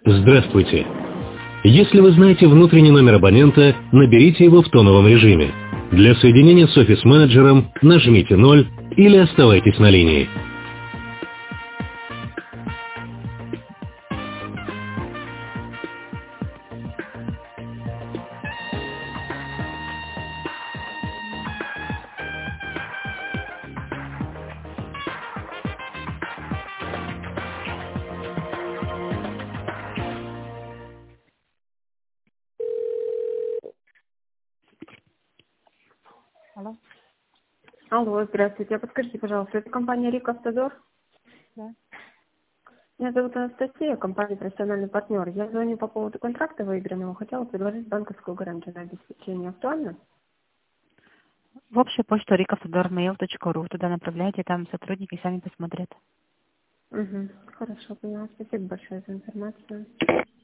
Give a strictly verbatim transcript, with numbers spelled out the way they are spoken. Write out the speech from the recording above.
Здравствуйте. Если вы знаете внутренний номер абонента, наберите его в тоновом режиме. Для соединения с офис-менеджером нажмите ноль или оставайтесь на линии. Алло, Алло, здравствуйте. А подскажите, пожалуйста, это компания Рик Автодор? да. Меня зовут Анастасия, компания «Профессиональный партнер». Я звоню по поводу контракта выигранного. Хотела предложить банковскую гарантию на обеспечение. Актуально? В общую почту рикавтодор.mail точка ру. Туда направляйте, там сотрудники сами посмотрят. Угу. Хорошо, поняла. Спасибо большое за информацию.